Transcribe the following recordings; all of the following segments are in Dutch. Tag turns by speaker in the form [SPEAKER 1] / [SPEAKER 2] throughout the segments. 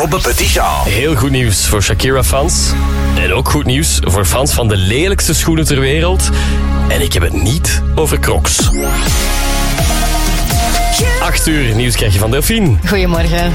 [SPEAKER 1] Robbe Petit Jean.
[SPEAKER 2] Heel goed nieuws voor Shakira-fans. En ook goed nieuws voor fans van de lelijkste schoenen ter wereld. En ik heb het niet over Crocs. 8 uur, nieuws krijg je van Delphine.
[SPEAKER 3] Goedemorgen.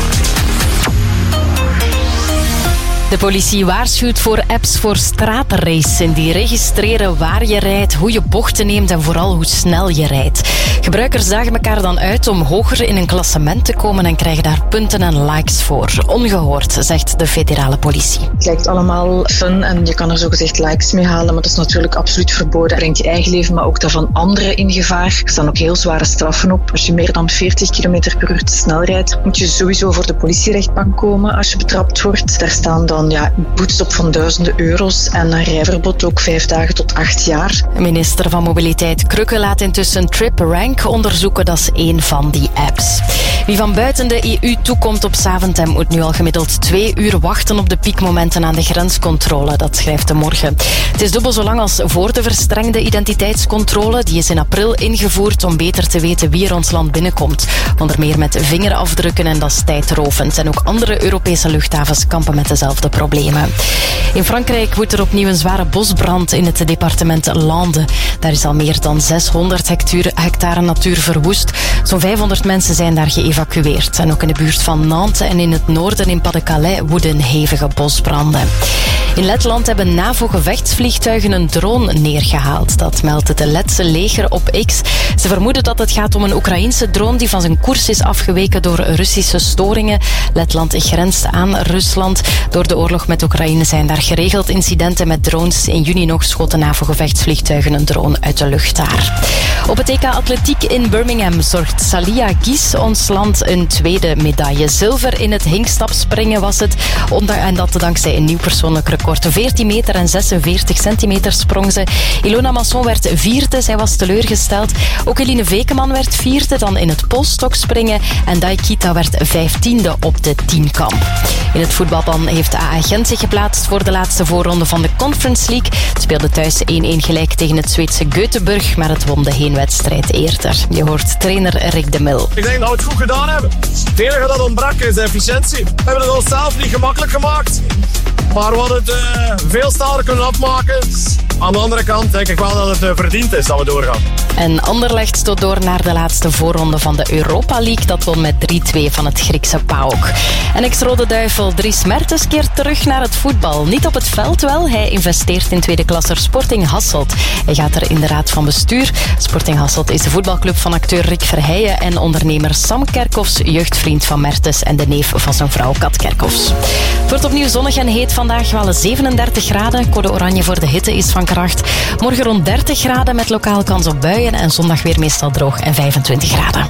[SPEAKER 3] De politie waarschuwt voor apps voor straatracen die registreren waar je rijdt, hoe je bochten neemt en vooral hoe snel je rijdt. Gebruikers dagen elkaar dan uit om hoger in een klassement te komen en krijgen daar punten en likes voor. Ongehoord, zegt de federale politie.
[SPEAKER 4] Het lijkt allemaal fun en je kan er zogezegd likes mee halen, maar dat is natuurlijk absoluut verboden. Het brengt je eigen leven, maar ook dat van anderen in gevaar. Er staan ook heel zware straffen op. Als je meer dan 40 km per uur te snel rijdt, moet je sowieso voor de politierechtbank komen als je betrapt wordt. Daar staan dan boetes op van duizenden euro's en een rijverbod ook 5 dagen tot 8 jaar.
[SPEAKER 3] Minister van Mobiliteit Krukke laat intussen TripRank onderzoeken. Dat is één van die apps. Wie van buiten de EU toekomt op Zaventem moet nu al gemiddeld 2 uur wachten op de piekmomenten aan de grenscontrole. Dat schrijft De Morgen. Het is dubbel zo lang als voor de verstrengde identiteitscontrole. Die is in april ingevoerd om beter te weten wie er ons land binnenkomt. Onder meer met vingerafdrukken en dat is tijdrovend. En ook andere Europese luchthavens kampen met dezelfde problemen. In Frankrijk woedt er opnieuw een zware bosbrand in het departement Landes. Daar is al meer dan 600 hectare natuur verwoest. Zo'n 500 mensen zijn daar geëvacueerd. En ook in de buurt van Nantes en in het noorden in Pas-de-Calais woeden hevige bosbranden. In Letland hebben NAVO-gevechtsvliegtuigen een drone neergehaald. Dat meldt het Letse leger op X. Ze vermoeden dat het gaat om een Oekraïense drone die van zijn koers is afgeweken door Russische storingen. Letland grenst aan Rusland. Door de oorlog met Oekraïne zijn daar geregeld incidenten met drones. In juni nog schoten NAVO-gevechtsvliegtuigen een drone uit de lucht daar. Op het EK Atletiek in Birmingham zorgt Salia Gies ons land een tweede medaille. Zilver in het hinkstapspringen was het. En dat dankzij een nieuw persoonlijk record. 14 meter en 46 centimeter sprong ze. Ilona Masson werd vierde, zij was teleurgesteld. Ook Eline Vekeman werd vierde, dan in het polstokspringen. En Daikita werd 15e op de 10-kamp. In het voetbalpan heeft AA Gent zich geplaatst voor de laatste voorronde van de Conference League. Het speelde thuis 1-1 gelijk tegen het Zweedse Göteborg, maar het won de heenwedstrijd eerder. Je hoort trainer Rick de Mil.
[SPEAKER 5] Ik denk dat we het goed gedaan hebben. Het enige dat ontbrak is efficiëntie. We hebben het onszelf niet gemakkelijk gemaakt. Maar we hadden het veel stadiger kunnen afmaken. Aan de andere kant denk ik wel dat het verdiend is dat we doorgaan.
[SPEAKER 3] En Anderlecht stoot door naar de laatste voorronde van de Europa League. Dat won met 3-2 van het Griekse PAOK. En ex-Rode Duivel Dries Mertens keert terug naar het voetbal. Niet op het veld wel, hij investeert in tweede klasser Sporting Hasselt. Hij gaat er in de raad van bestuur. Sporting Hasselt is de voetbalclub van acteur Rick Verheijen en ondernemer Sam Kerkhoffs, jeugdvriend van Mertens en de neef van zijn vrouw Kat Kerkhoffs. Het wordt opnieuw zonnig en heet vandaag, wel 37 graden. Code oranje voor de hitte is van kracht. Morgen rond 30 graden met lokaal kans op buien en zondag weer meestal droog en 25 graden.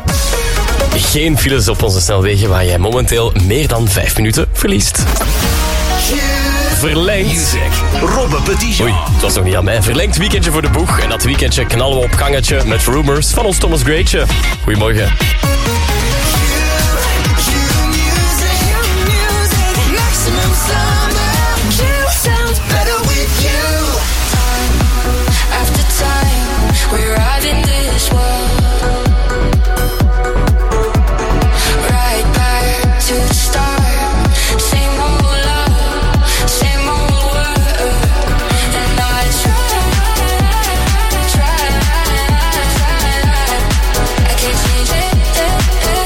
[SPEAKER 2] Geen files op onze snelwegen waar jij momenteel meer dan 5 minuten verliest. Verlengd.
[SPEAKER 1] Music. Robbe Petit Jean.
[SPEAKER 2] Oei, het was nog niet aan mij. Verlengd weekendje voor de boeg. En dat weekendje knallen we op gangetje met Rumors van ons Thomas Greatje. Goedemorgen.
[SPEAKER 6] We're riding this world right back to the start. Same old love, same old world. And I try. I can't change it.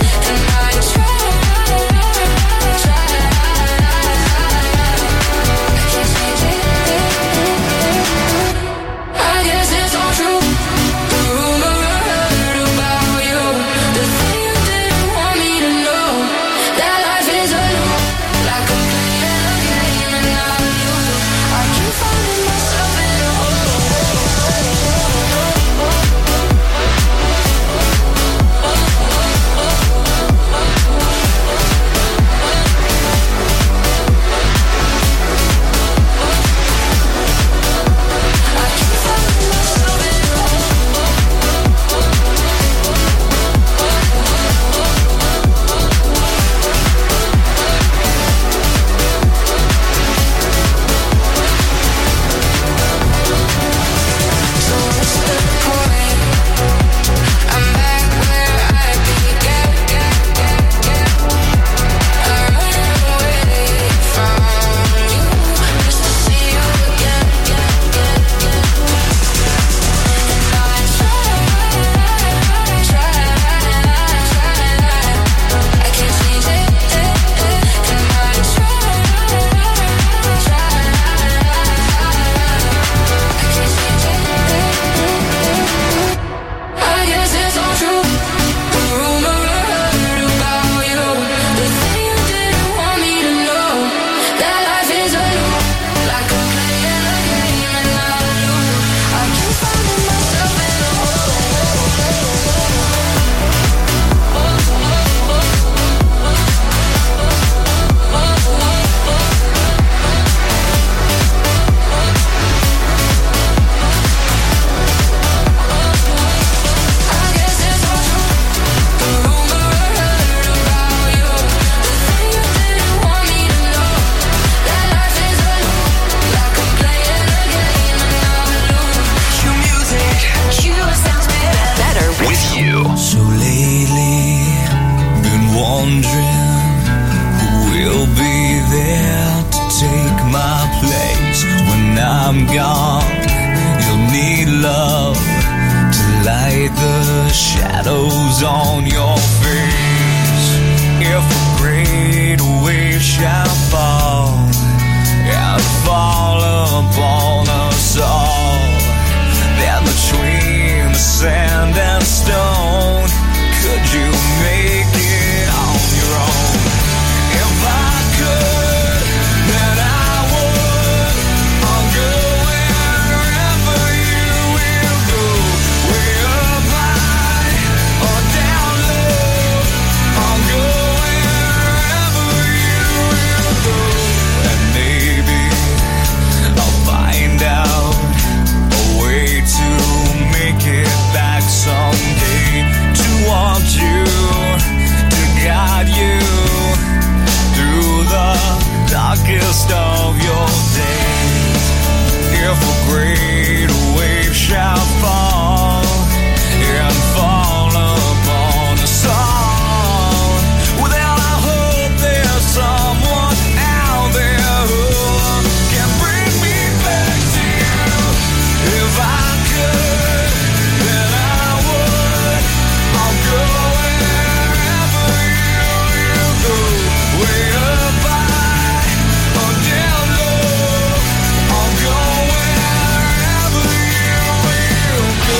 [SPEAKER 7] I'm gone, you'll need love to light the shadows on your face. If a great wave shall fall and fall upon us all, then between the sand and stone, could you make it on your own? If I could, then I would. I'll go wherever you will go, way up high or down low. I'll go wherever you will go, and maybe I'll find out a way to make it back someday, to want you, to guide you through the darkest of your days. If a great wave shall fall and fall upon us all, well then I hope there's someone out there who can bring me back to you. If I could, then I would. I'll go wherever you will go, way up high or down low. I'll go wherever you will go.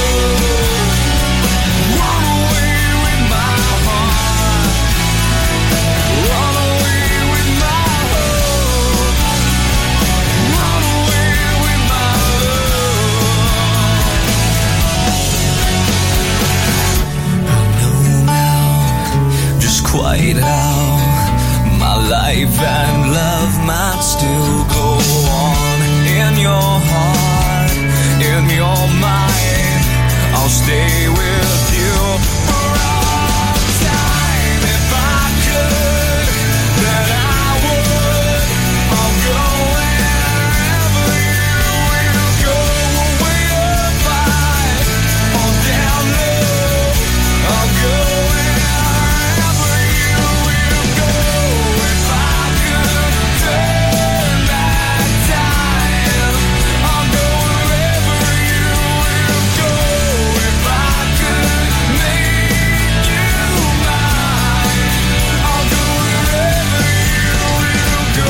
[SPEAKER 7] Run away with my heart, run away with my hope, run away with my love. I know now just quite how my life and love might still go on. In your heart, in your mind, I'll stay with you for all time. If I could, then I would. I'll go wherever you will go, way up high or down low. I'll go wherever you will go. If I could turn back time, I'll go wherever you will go. If I could make you mine, I'll go wherever you will go.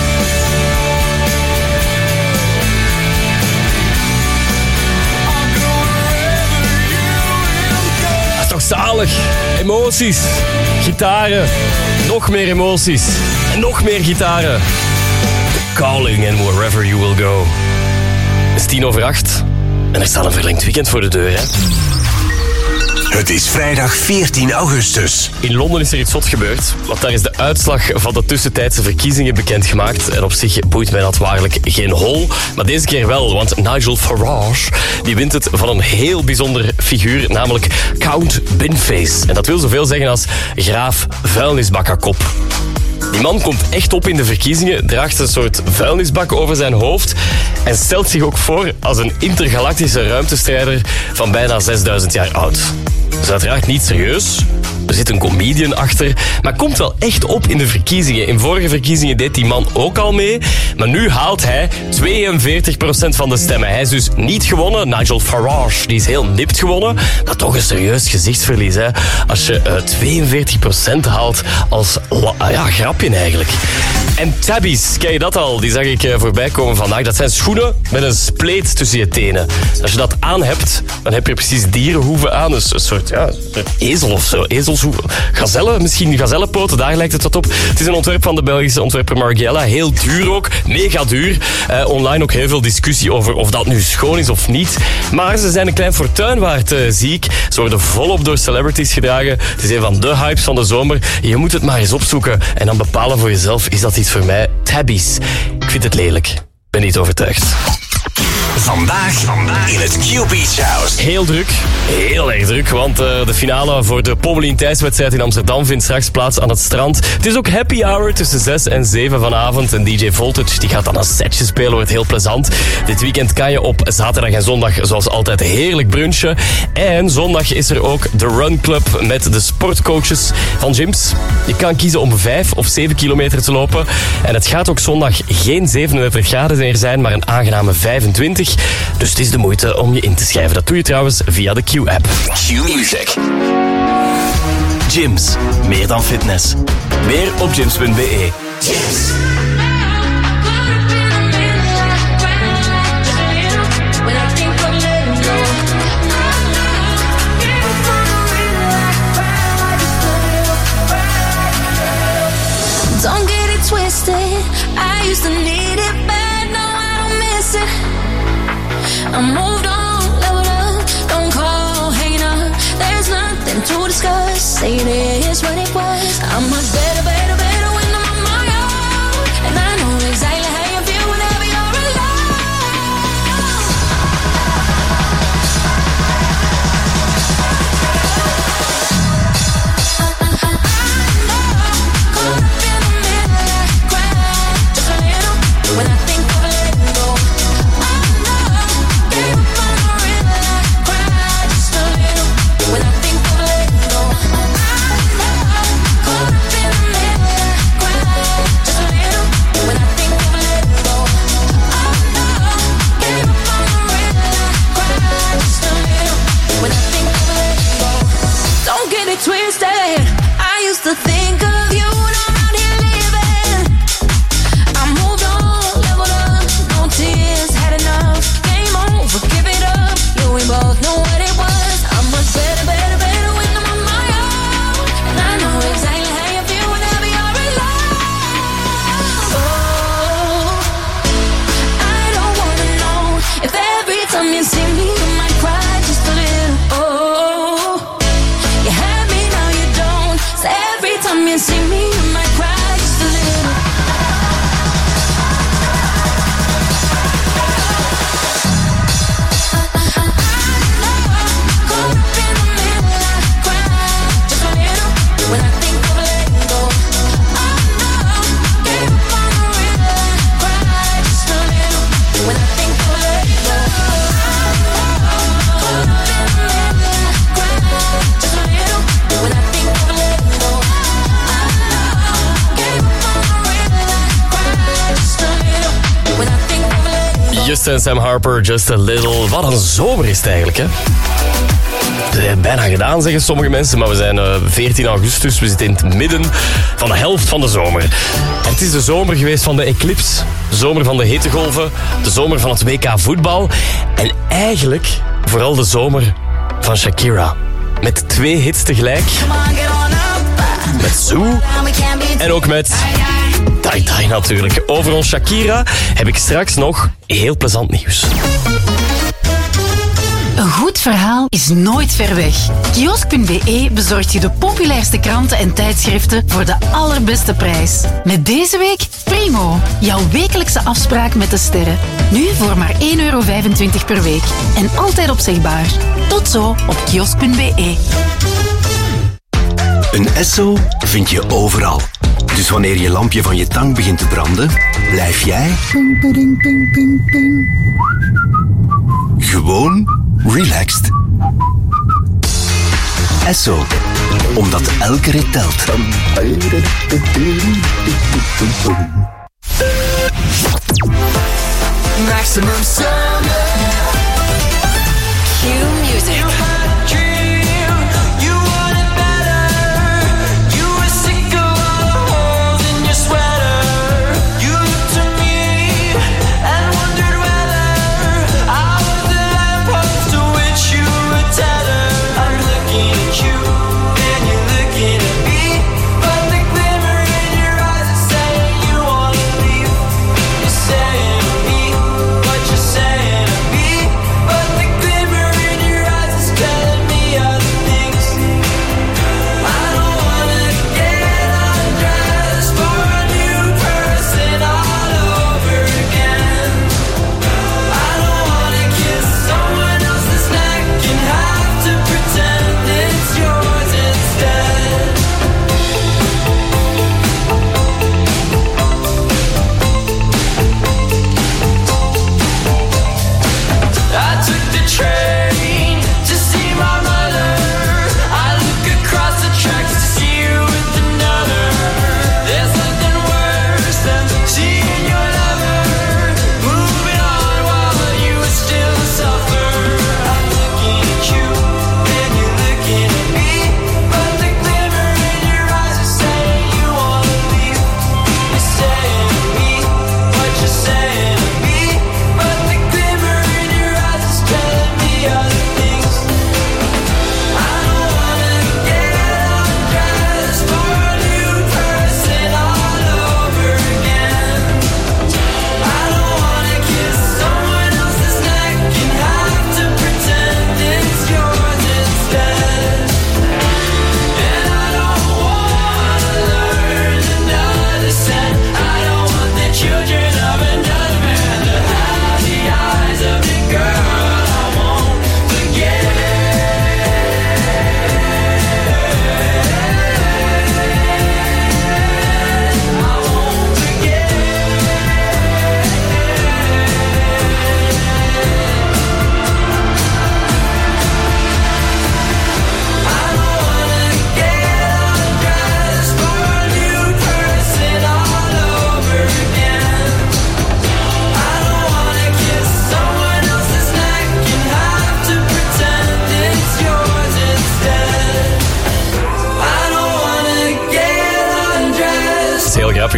[SPEAKER 7] I'll go wherever you will go.
[SPEAKER 2] Dat is toch zalig? Emoties, gitaren, nog meer emoties en nog meer gitaren. Calling and wherever you will go. Het is 7:10 en er staat een verlengd weekend voor de deur, hè?
[SPEAKER 1] Het is vrijdag 14 augustus.
[SPEAKER 2] In Londen is er iets zot gebeurd, want daar is de uitslag van de tussentijdse verkiezingen bekendgemaakt. En op zich boeit mij dat waarlijk geen hol. Maar deze keer wel, want Nigel Farage die wint het van een heel bijzonder figuur, namelijk Count Binface. En dat wil zoveel zeggen als graaf vuilnisbakkenkop. Die man komt echt op in de verkiezingen, draagt een soort vuilnisbak over zijn hoofd en stelt zich ook voor als een intergalactische ruimtestrijder van bijna 6000 jaar oud. Dat is uiteraard niet serieus. Er zit een comedian achter, maar komt wel echt op in de verkiezingen. In vorige verkiezingen deed die man ook al mee, maar nu haalt hij 42% van de stemmen. Hij is dus niet gewonnen. Nigel Farage, die is heel nipt gewonnen, maar toch een serieus gezichtsverlies, hè? Als je 42% haalt als grapje eigenlijk. En tabbies, ken je dat al? Die zag ik voorbij komen vandaag. Dat zijn schoenen met een spleet tussen je tenen. Als je dat aan hebt, dan heb je precies dierenhoeven aan. Dus een soort ezel of zo. Ezelshoeven. Gazellen, misschien gazellenpoten, daar lijkt het wat op. Het is een ontwerp van de Belgische ontwerper Margiela. Heel duur ook, mega duur. Online ook heel veel discussie over of dat nu schoon is of niet. Maar ze zijn een klein fortuin waard, zie ik. Ze worden volop door celebrities gedragen. Het is een van de hypes van de zomer. Je moet het maar eens opzoeken en dan bepalen voor jezelf, is dat iets voor mij? Tabbies. Ik vind het lelijk. Ben niet overtuigd.
[SPEAKER 1] Vandaag in het Q-Beach House.
[SPEAKER 2] Heel druk, heel erg druk, want de finale voor de Pommelien thuiswedstrijd in Amsterdam vindt straks plaats aan het strand. Het is ook happy hour tussen 6 en 7 vanavond en DJ Voltage die gaat dan een setje spelen, wordt heel plezant. Dit weekend kan je op zaterdag en zondag zoals altijd heerlijk brunchen. En zondag is er ook de Run Club met de sportcoaches van gyms. Je kan kiezen om 5 of 7 kilometer te lopen. En het gaat ook zondag geen 37 graden meer zijn, maar een aangename 25. Dus het is de moeite om je in te schrijven. Dat doe je trouwens via de Q-app.
[SPEAKER 1] Q-Music. Gyms, meer dan fitness. Meer op gyms.be. Gyms.
[SPEAKER 6] Don't get it twisted. I used to need it bad, now I don't miss it. I moved on, leveled up, don't call, hanging up. There's nothing to discuss. Say it is what it was. I'm much better, better, better when I'm on my own. And I know exactly how you feel whenever you're alone. When I think of letting go, I know, gave up on the river, cry just a little. When I think of letting go, I know, caught up in the middle, cry just a little. When I think of letting go, I know, gave up on the river, cry just a little. When I think of letting go, don't get it twisted. I used to think of you when I'm out here living. I moved on. Tears, had enough, game over, give it up. You, we both know what it was. I'm much better, better, better when I'm on my own. And I know exactly how you feel whenever you're alone. Oh, I don't wanna know if every time you see me you might cry just a little. Oh, you had me, now you don't. So every time you see me you might cry just a little.
[SPEAKER 2] Just en Sam Harper, Just a Little. Wat een zomer is het eigenlijk, hè? Het is bijna gedaan, zeggen sommige mensen, maar we zijn 14 augustus. We zitten in het midden van de helft van de zomer. En het is de zomer geweest van de eclipse, de zomer van de hittegolven, de zomer van het WK voetbal en eigenlijk vooral de zomer van Shakira. Met 2 hits tegelijk. Met Zoo en ook met Tai Tai natuurlijk. Over ons Shakira heb ik straks nog heel plezant nieuws.
[SPEAKER 8] Een goed verhaal is nooit ver weg. Kiosk.be bezorgt je de populairste kranten en tijdschriften voor de allerbeste prijs. Met deze week Primo, jouw wekelijkse afspraak met de sterren. Nu voor maar €1,25 per week. En altijd opzegbaar. Tot zo op kiosk.be.
[SPEAKER 1] Een Esso vind je overal. Dus wanneer je lampje van je tang begint te branden, blijf jij gewoon relaxed. Esso, omdat elke rit telt.
[SPEAKER 7] Maximum summer.
[SPEAKER 3] Q-Music.
[SPEAKER 7] Saying me, but the glimmer in your eyes is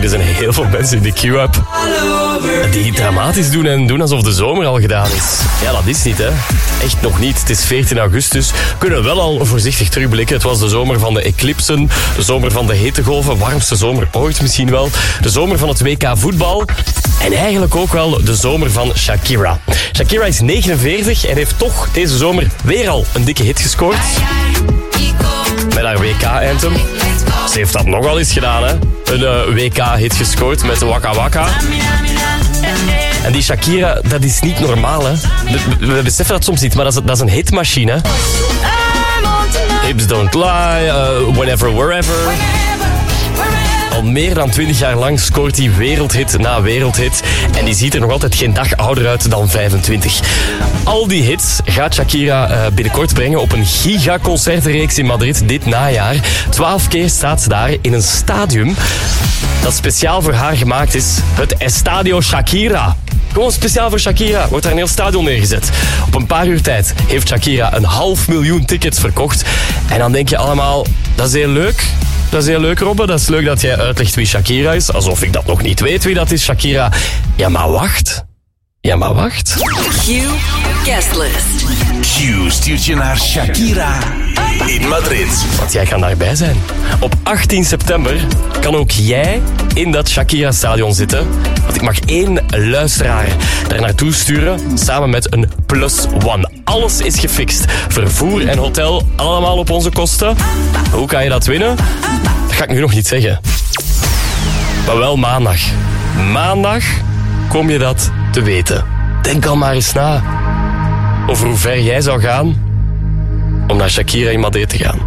[SPEAKER 2] er zijn heel veel mensen in de Q-app die dramatisch doen en doen alsof de zomer al gedaan is. Ja, dat is niet, hè. Echt nog niet. Het is 14 augustus. Kunnen we wel al voorzichtig terugblikken. Het was de zomer van de eclipsen, de zomer van de hittegolven, warmste zomer ooit misschien wel, de zomer van het WK voetbal en eigenlijk ook wel de zomer van Shakira. Shakira is 49 en heeft toch deze zomer weer al een dikke hit gescoord. Met haar WK-anthem. Ze heeft dat nogal eens gedaan, hè. Een WK-hit gescoord met Waka Waka. En die Shakira, dat is niet normaal, hè. We beseffen dat soms niet, maar dat is een hitmachine, hè. Hips Don't Lie, Whenever, Wherever. Al meer dan 20 jaar lang scoort hij wereldhit na wereldhit. En die ziet er nog altijd geen dag ouder uit dan 25. Al die hits gaat Shakira binnenkort brengen op een gigaconcertenreeks in Madrid dit najaar. 12 keer staat ze daar in een stadium dat speciaal voor haar gemaakt is. Het Estadio Shakira. Gewoon speciaal voor Shakira wordt daar een heel stadion neergezet. Op een paar uur tijd heeft Shakira 500.000 tickets verkocht. En dan denk je allemaal, dat is heel leuk. Dat is heel leuk, Robbe. Dat is leuk dat jij uitlegt wie Shakira is. Alsof ik dat nog niet weet wie dat is, Shakira. Ja, maar wacht.
[SPEAKER 9] Q Guestlist.
[SPEAKER 1] Q stuurt je naar Shakira in Madrid.
[SPEAKER 2] Want jij kan daarbij zijn. Op 18 september kan ook jij in dat Shakira-stadion zitten. Want ik mag 1 luisteraar daar naartoe sturen, samen met een +1. Alles is gefixt. Vervoer en hotel, allemaal op onze kosten. Hoe kan je dat winnen? Dat ga ik nu nog niet zeggen. Maar wel maandag. Maandag kom je dat te weten. Denk al maar eens na over hoe ver jij zou gaan om naar Shakira in Madrid te gaan.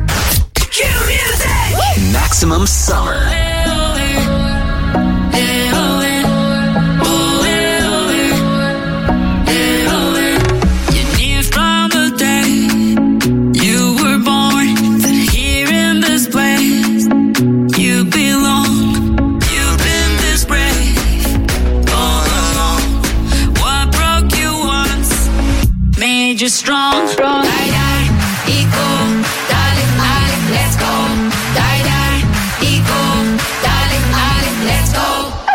[SPEAKER 1] Maximum Summer.
[SPEAKER 6] You're strong. Die, die, eco, darling, darling, let's go. Die, die, eco, darling, darling, let's go.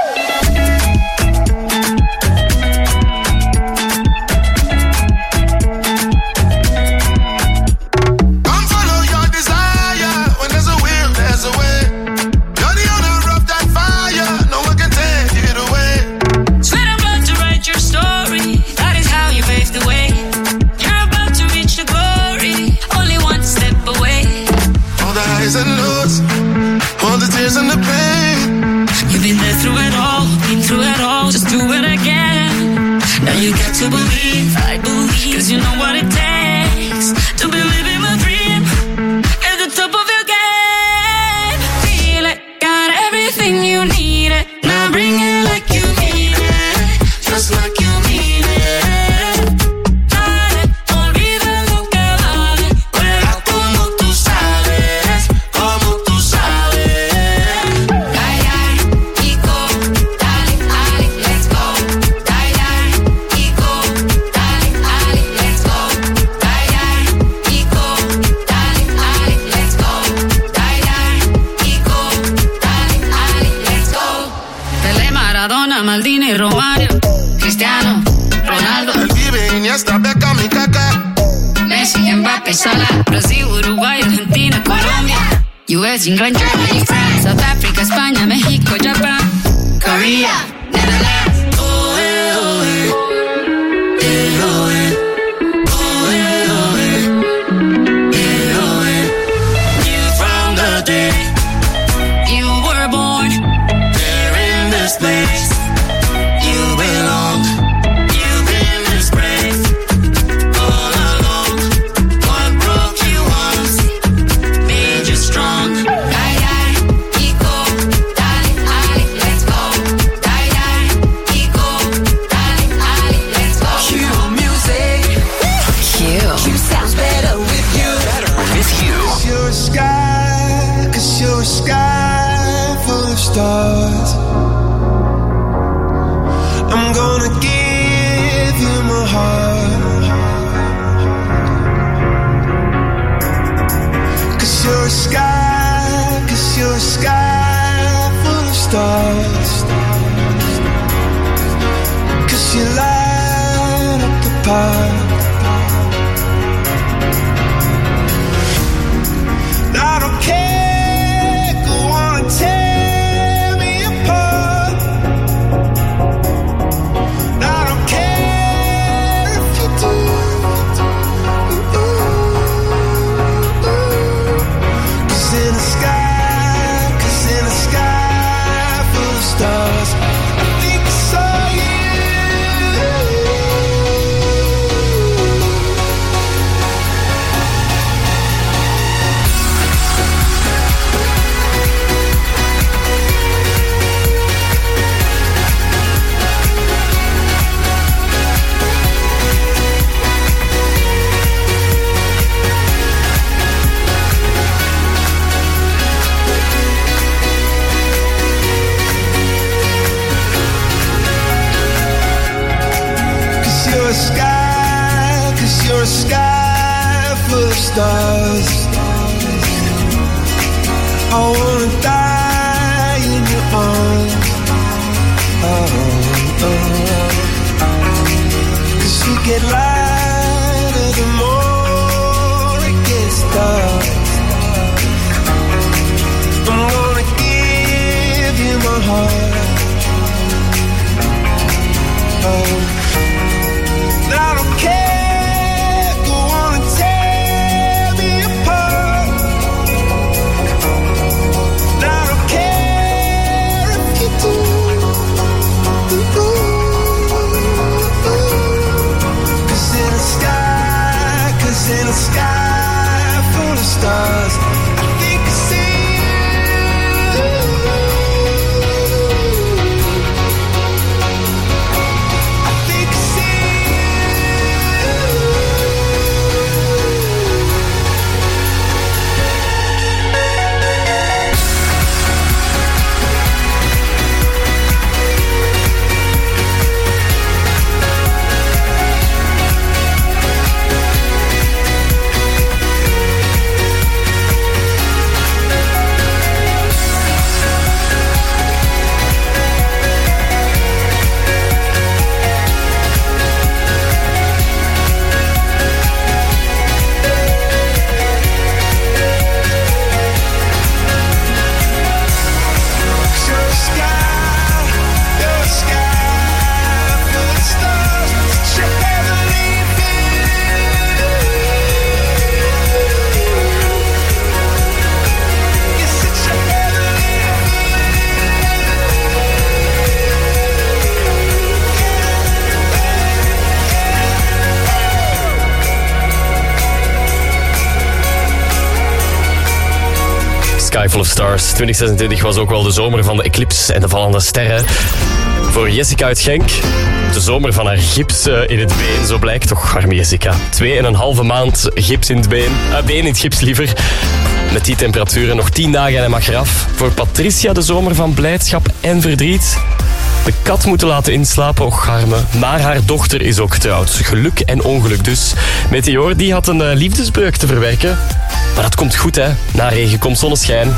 [SPEAKER 7] Come follow your desire. When there's a will, there's a way. You're the owner of that fire. No one can take it away.
[SPEAKER 6] Sweet, I'm about to write your story. That is how you paved the way.
[SPEAKER 7] Highs and lows, all the tears and the pain.
[SPEAKER 6] You've been there through it all, been through it all. Just do it again. Now you got to believe, I believe, 'cause you know what it takes to be living my dream at the top of your game. Feel it, got everything you need it. Now bring it like you mean it, just like you mean it. Maldini, Romario, Cristiano, Ronaldo,
[SPEAKER 7] El Pibe, Iniesta, Beckham y Kaká.
[SPEAKER 6] Messi, Mbappé, Salah, Brasil, Uruguay, Argentina, Colombia, US, England, Germany, France, South Africa, España, México, Japan, Korea, Netherlands. Oh, eh, oh, eh. Eh, oh, eh. Oh, eh, oh, eh. Eh, oh, eh. You from the day you were born, there in this place. You belong, you've been disgraced all along. What broke you once made you strong. Die, die, eco, darling, darling, let's go. Die, die,
[SPEAKER 10] apart. I don't care, go on and tear me apart. I don't care if you do. Cause in the sky full of stars, I think I saw you. Cause you're a sky full of stars. I wanna die in your arms. Cause you get lighter the more it gets dark. I'm gonna give you my heart. I don't care, go on and tear me apart. I don't care if you do. Cause in the sky full of stars, I think I see
[SPEAKER 2] Sky Full of Stars. 2026 was ook wel de zomer van de eclipse en de vallende sterren. Voor Jessica uit Genk, de zomer van haar gips in het been, zo blijkt toch, arme Jessica. 2,5 maand gips in het been, been in het gips liever. Met die temperaturen nog 10 dagen en hij mag eraf. Voor Patricia de zomer van blijdschap en verdriet. De kat moeten laten inslapen, och arme. Maar haar dochter is ook getrouwd. Geluk en ongeluk dus. Meteor die had een liefdesbreuk te verwerken. Maar dat komt goed, hè. Na regen komt zonneschijn.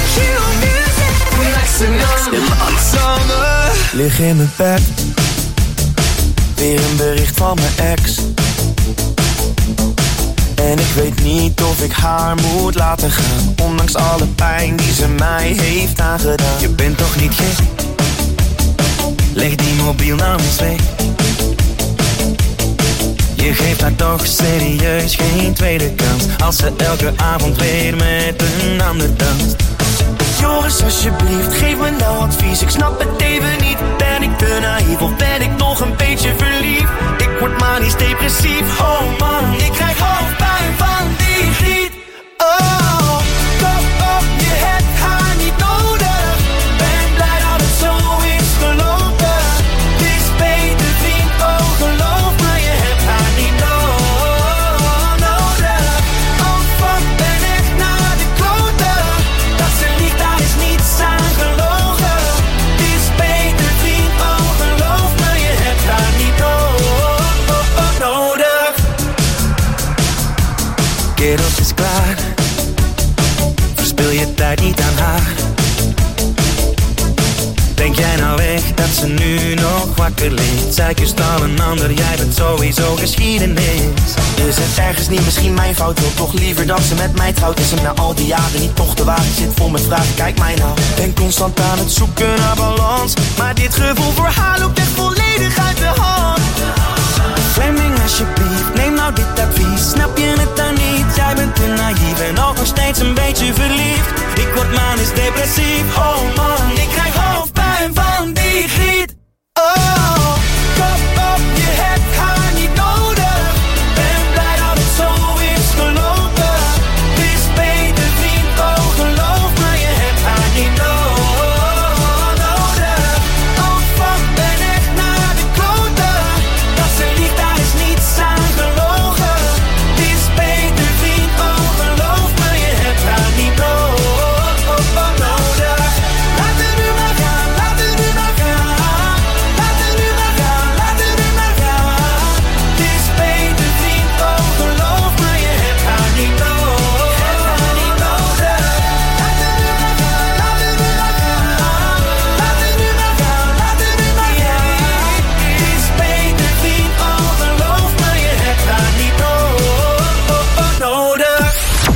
[SPEAKER 10] Lig in mijn bed, weer een bericht van mijn ex. En ik weet niet of ik haar moet laten gaan, ondanks alle pijn die ze mij heeft aangedaan. Je bent toch niet gek? Leg die mobiel nou eens weg. Je geeft haar toch serieus geen tweede kans, als ze elke avond weer met een ander danst. Joris, alsjeblieft, geef me nou advies. Ik snap het even niet. Ben ik te naïef of ben ik nog een beetje verliefd? Ik word manisch depressief. Oh man, ik krijg hoofdpijn van die griet. Oh, kom op, je hebt haar niet nodig. Ben blij dat het zo is gelopen. Het is beter vriend, oh geloof me, je hebt haar niet nodig. Oh fuck, ben echt naar de kloten. Dat ze liegt, daar is niets aan gelogen. Het is beter vriend, oh geloof me, je hebt haar niet nodig. Kerels is klaar, verspil je tijd niet aan haar. Denk jij nou echt dat ze nu nog vroeg wakker ligt. Zij kust al een ander, jij bent sowieso geschiedenis. Is het ergens niet misschien mijn fout? Wil toch liever dat ze met mij trouwt? Is het na al die jaren niet toch de waarheid? Zit vol met vragen, kijk mij nou. Ben constant aan het zoeken naar balans, maar dit gevoel voor haar loopt echt volledig uit de hand. Fleming alsjeblieft, neem nou dit advies. Snap je het dan niet? Jij bent te naïef en ook nog steeds een beetje verliefd. Ik word manisch depressief, oh man, ik krijg hoofdpijn van die griet. Oh, kop op, je hebt haar niet nodig. Ben blij dat het zo is gelopen. Het is beter vriend, oh geloof me, je hebt haar niet nodig. Oh fuck, ben echt naar de kloten. Dat ze liegt, daar is niets aan gelogen. Het is beter vriend, oh geloof me, je hebt haar niet nodig. Laat het nu maar gaan, laat het nu maar gaan. Laat het nu maar gaan, laat het nu maar gaan. Het is beter vriend, oh geloof me, je hebt haar niet nodig. Laat het nu maar gaan, laat het nu maar gaan. Laat het nu maar gaan, laat het nu maar gaan. Het is beter vriend, oh geloof me, je hebt haar niet nodig.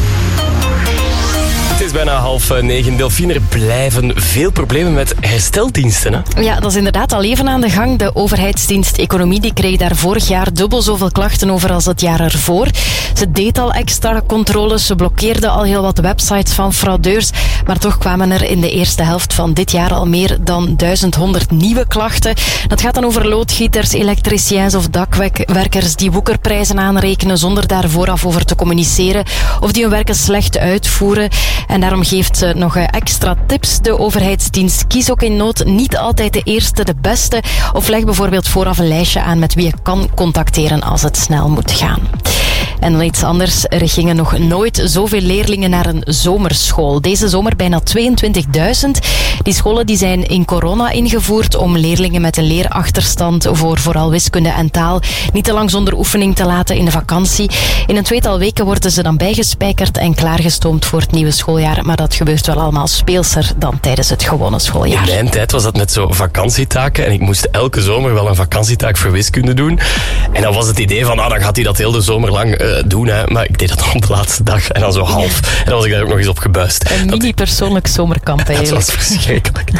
[SPEAKER 2] Het is bijna 8:30. Delphine, er blijven veel problemen met hersteldiensten. Hè?
[SPEAKER 3] Ja, dat is inderdaad al even aan de gang. De overheidsdienst Economie die kreeg daar vorig jaar dubbel zoveel klachten over als het jaar ervoor. Ze deed al extra controles, ze blokkeerde al heel wat websites van fraudeurs, maar toch kwamen er in de eerste helft van dit jaar al meer dan 1100 nieuwe klachten. Dat gaat dan over loodgieters, elektriciens of dakwerkers die woekerprijzen aanrekenen zonder daar vooraf over te communiceren of die hun werken slecht uitvoeren. En daarom geeft ze nog extra tips. De overheidsdienst Kies ook in nood niet altijd de eerste, de beste. Of leg bijvoorbeeld vooraf een lijstje aan met wie je kan contacteren als het snel moet gaan. En dan iets anders. Er gingen nog nooit zoveel leerlingen naar een zomerschool. Deze zomer bijna 22.000. Die scholen die zijn in corona ingevoerd om leerlingen met een leerachterstand voor vooral wiskunde en taal niet te lang zonder oefening te laten in de vakantie. In een tweetal weken worden ze dan bijgespijkerd en klaargestoomd voor het nieuwe schooljaar. Maar dat gebeurt wel allemaal speelser dan tijdens het gewone schooljaar.
[SPEAKER 2] In mijn tijd was dat met zo vakantietaken en ik moest elke zomer wel een vakantietaak voor wiskunde doen. En dan was het idee van, dan gaat hij dat heel de zomer lang doen. Hè. Maar ik deed dat dan op de laatste dag en dan zo half. En dan was ik daar ook nog eens op gebuist.
[SPEAKER 3] Een mini-persoonlijk zomerkamp eigenlijk.
[SPEAKER 2] Dat was verschrikkelijk.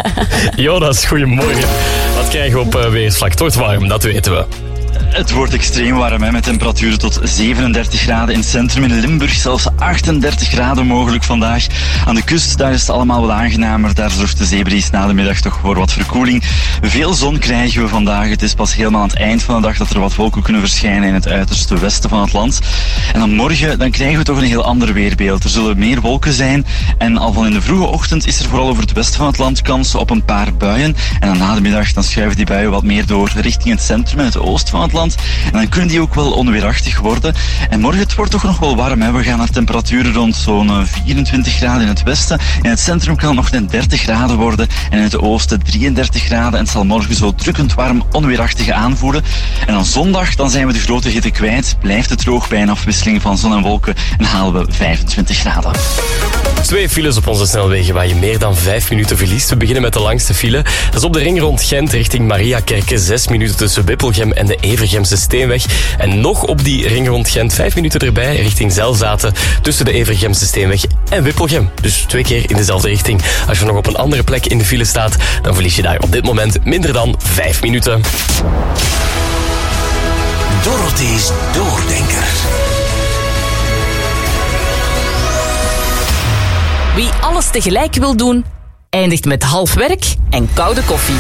[SPEAKER 2] Jonas, goedemorgen. Wat krijgen we op weersvlak? Het wordt warm, dat weten we.
[SPEAKER 11] Het wordt extreem warm, hè, met temperaturen tot 37 graden in het centrum. In Limburg zelfs 38 graden mogelijk vandaag. Aan de kust, daar is het allemaal wel aangenamer. Daar zorgt de zeebries na de middag toch voor wat verkoeling. Veel zon krijgen we vandaag. Het is pas helemaal aan het eind van de dag dat er wat wolken kunnen verschijnen in het uiterste westen van het land. En dan morgen, dan krijgen we toch een heel ander weerbeeld. Er zullen meer wolken zijn. En al van in de vroege ochtend is er vooral over het westen van het land kans op een paar buien. En dan na de middag, dan schuiven die buien wat meer door richting het centrum en het oosten van het land. En dan kunnen die ook wel onweerachtig worden. En morgen, het wordt toch nog wel warm. Hè. We gaan naar temperaturen rond zo'n 24 graden in het westen. In het centrum kan het nog net 30 graden worden. En in het oosten 33 graden. En het zal morgen zo drukkend warm onweerachtig aanvoelen. En dan zondag, dan zijn we de grote hitte kwijt. Blijft het droog bij een afwisseling van zon en wolken. En halen we 25 graden.
[SPEAKER 2] 2 files op onze snelwegen waar je meer dan 5 minuten verliest. We beginnen met de langste file. Dat is op de ring rond Gent richting Mariakerke. 6 minuten tussen Wippelgem en de Evergemse Steenweg. En nog op die ring rond Gent 5 minuten erbij richting Zelzaten tussen de Evergemse Steenweg en Wippelgem. Dus 2 keer in dezelfde richting. Als je nog op een andere plek in de file staat, dan verlies je daar op dit moment minder dan 5 minuten.
[SPEAKER 1] Dorothy's Doordenker.
[SPEAKER 9] Wie alles tegelijk wil doen, eindigt met half werk en koude koffie.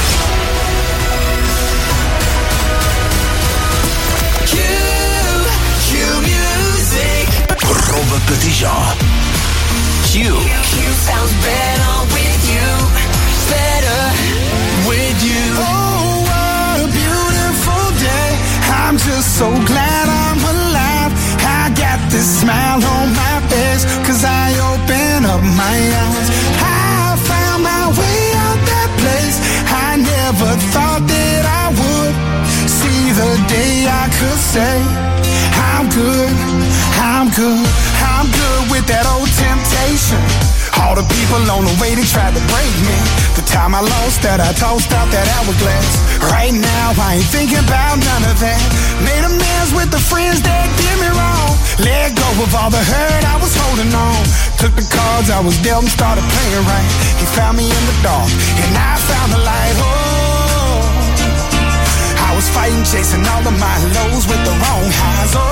[SPEAKER 1] Robbe Petitjean. Q.
[SPEAKER 6] sounds better with you. Better with you.
[SPEAKER 12] Oh, what a beautiful day. I'm just so glad I'm alive. I got this smile on my face, 'cause I open up my eyes. I found my way out that place I never thought that I would. See the day I could say I'm good, I'm good, I'm good with that old temptation. All All the people on the way that tried to break me. The time I lost that, I tossed out that hourglass. Right now, I ain't thinking about none of that. Made amends with the friends that did me wrong. Let go of all the hurt I was holding on. Took the cards I was dealt and started playing right. He found me in the dark, and I found the light. Oh, I was fighting, chasing all of my lows with the wrong highs. Oh,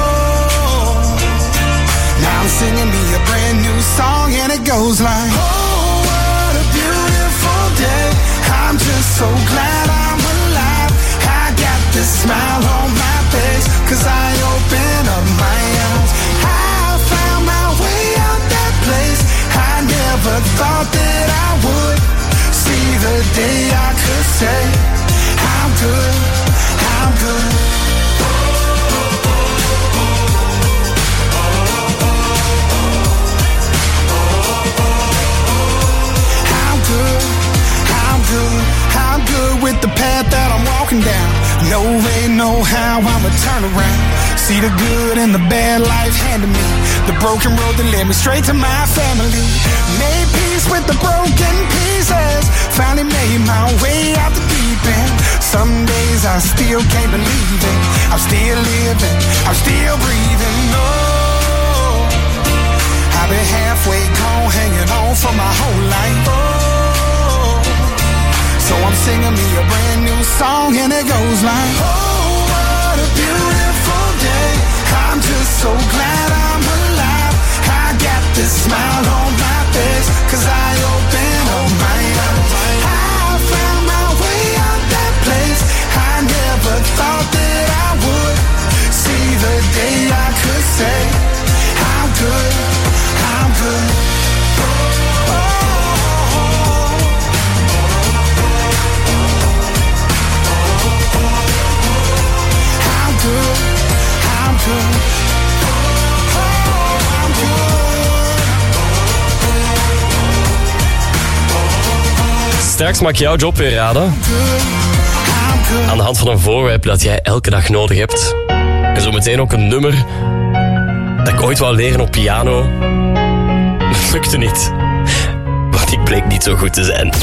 [SPEAKER 12] now I'm singing me a brand new song, and it goes like, oh, what a beautiful day. I'm just so glad I'm alive. I got this smile on my face, 'cause I opened up my eyes. I found my way out that place. I never thought that I would see the day I could say, I'm good, I'm good. I'm good with the path that I'm walking down. No way, no how, I'ma turn around. See the good and the bad life handed me. The broken road that led me straight to my family. Made peace with the broken pieces. Finally made my way out the deep end. Some days I still can't believe it. I'm still living, I'm still breathing. No, I've been halfway gone, hanging on for my whole life. So I'm singing me a brand new song, and it goes like, oh, what a beautiful day. I'm just so glad I'm alive. I got this smile on my face, 'cause I opened up my eyes. I found my way out that place. I never thought that I would see the day I could say, I'm good, I'm good.
[SPEAKER 2] Straks mag ik jouw job weer raden. Aan de hand van een voorwerp dat jij elke dag nodig hebt. En zo meteen ook een nummer dat ik ooit wou leren op piano. Dat lukte niet. Want ik bleek niet zo goed te zijn.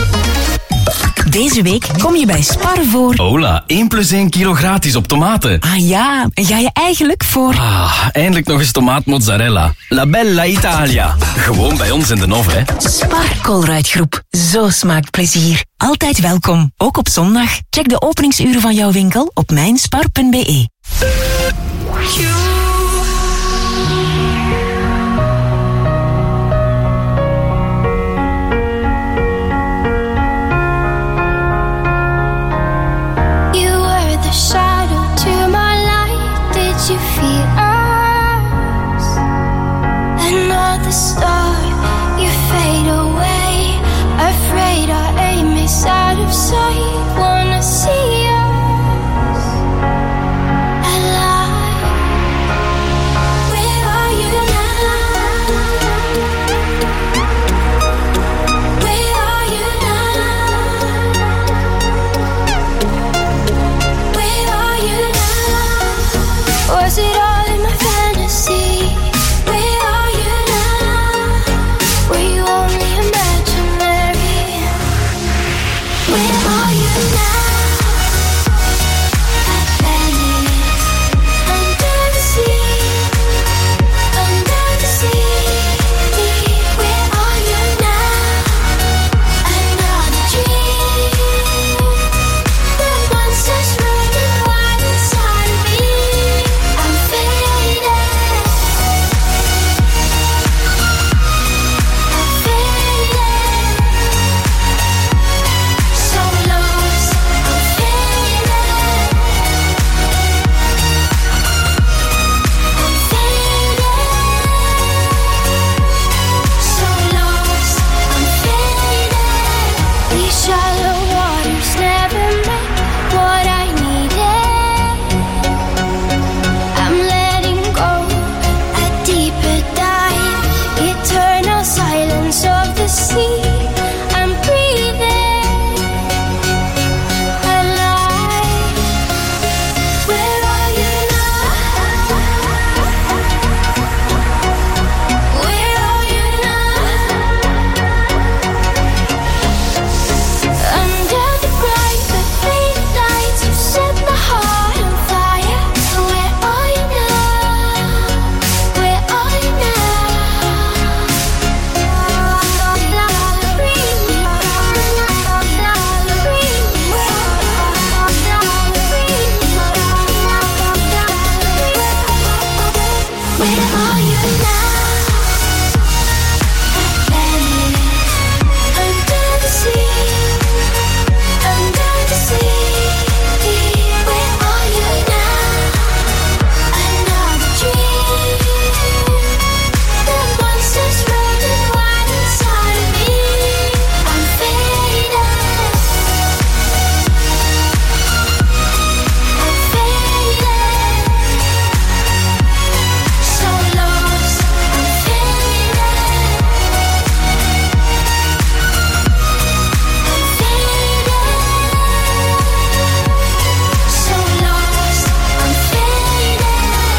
[SPEAKER 13] Deze week kom je bij Spar voor...
[SPEAKER 14] Hola, 1 + 1 kilo gratis op tomaten.
[SPEAKER 13] Ah ja, en ga je eigenlijk voor...
[SPEAKER 14] Eindelijk nog eens tomaatmozzarella. La Bella Italia. Gewoon bij ons in de Nov, hè.
[SPEAKER 13] Spar Colruyt-groep. Zo smaakt plezier. Altijd welkom, ook op zondag. Check de openingsuren van jouw winkel op mijnspar.be.
[SPEAKER 6] Shadow to my light, did you feel us? Another star, you fade away. Afraid our aim is out of sight. Wanna see us alive. Where are you now? Where are you now? Was it all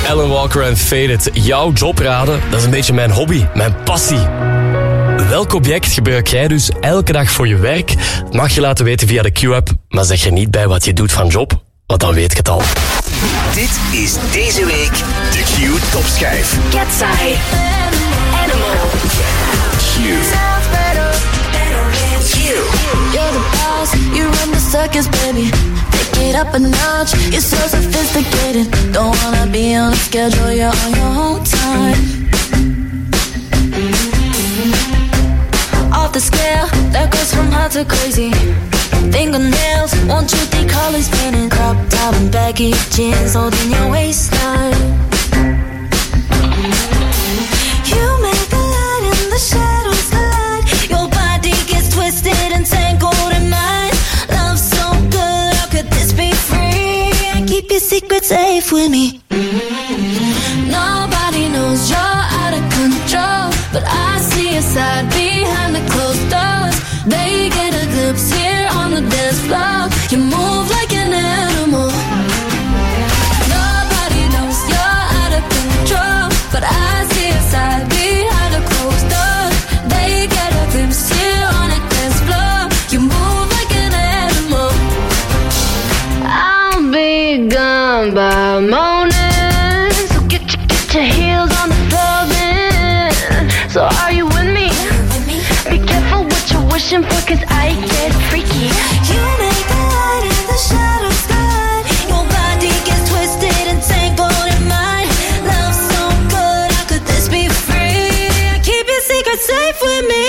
[SPEAKER 2] Alan Walker en Faded. Jouw job raden, dat is een beetje mijn hobby, mijn passie. Welk object gebruik jij dus elke dag voor je werk? Dat mag je laten weten via de Q-app, maar zeg er niet bij wat je doet van job, want dan weet ik het al.
[SPEAKER 1] Dit is deze week de Q-topschijf.
[SPEAKER 6] Cat's Eye. Animal.
[SPEAKER 1] Q.
[SPEAKER 6] Sounds better. You're the boss, you run the circus, baby. Take it up a notch, you're so sophisticated. Don't wanna be on a schedule, you're on your own time. Off the scale, that goes from hot to crazy. Fingernails, won't you think Holly's spinning? Crop top and baggy jeans holding your waistline. You make the light in the shadows collide. Your body gets twisted and tangled in mine. Love so good, how could this be free? I keep your secret safe with me. Nobody knows you're out of control, but I see your side behind the closed doors. They get a glimpse here on the dance floor. You move like an animal. Nobody knows you're out of control, but I see your side behind the closed doors. They get a glimpse here on the dance floor. You move like an animal. I'll be gone by morning, so get your heels on the floor then. So are you with me? Be careful what you're wishing for, 'cause I get freaky. You make the light in the shadow sky. Your body gets twisted and tangled in mine. Love so good, how could this be free? Keep your secret safe with me.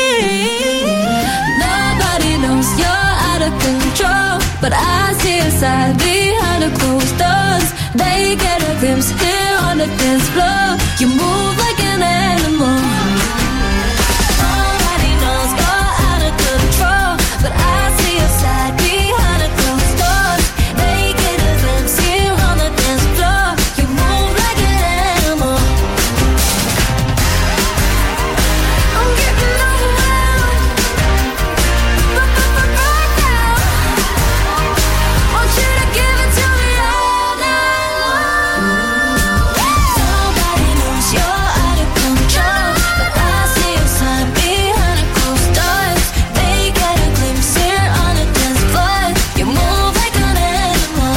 [SPEAKER 6] Nobody knows you're out of control, but I see a side behind the closed doors. They get a glimpse here on the dance floor. You move like an animal. Nobody knows you're out of control, but I see a side behind the closed doors. They get a glimpse here on the dance floor. You move like an animal. I'm getting overwhelmed. Right now, want you to give it to me all night long. Nobody knows you're out of control, but I see a side behind the closed doors. They get a glimpse here on the dance floor. You move like an animal.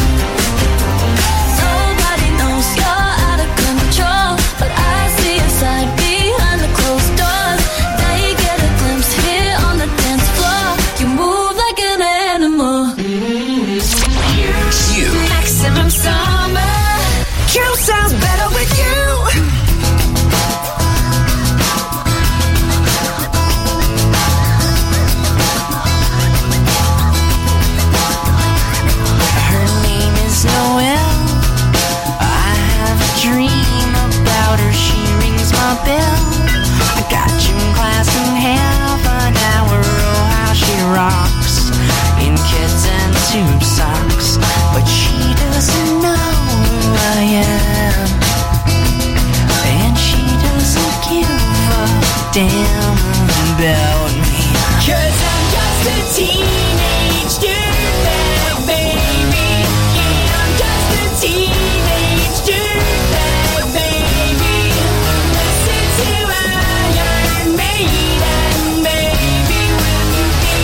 [SPEAKER 6] Nobody knows you're out of control, but I see a side behind the closed doors. They get a glimpse here on the dance floor. You move like an animal.
[SPEAKER 1] Q.
[SPEAKER 6] Maximum summer. Q sounds better with you. Her name is Noelle. I have a dream about her. She rings my bell. I got gym class in half an hour. Oh, how she rocks in kids and tube socks. But she doesn't know who I am, and she doesn't give a damn about me. 'Cause I'm just a teenage dirtbag, baby. Yeah, I'm just a teenage dirtbag, baby. Listen to Iron Maiden, baby, with me.